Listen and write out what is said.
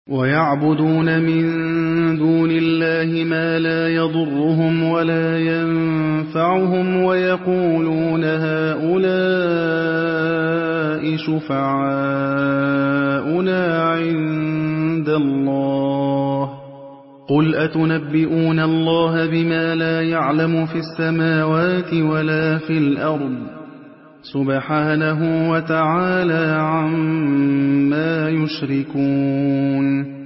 وَيَعْبُدُونَ مِن دُونِ اللَّهِ مَا لَا يَضُرُّهُمْ وَلَا يَنفَعُهُمْ وَيَقُولُونَ هَٰؤُلَاءِ شُفَعَاؤُنَا عِندَ اللَّهِ ۚ قُلْ أَتُنَبِّئُونَ اللَّهَ بِمَا لَا يَعْلَمُ فِي السَّمَاوَاتِ وَلَا فِي الْأَرْضِ ۚ سُبْحَانَهُ وَتَعَالَىٰ عَمَّا يُشْرِكُونَ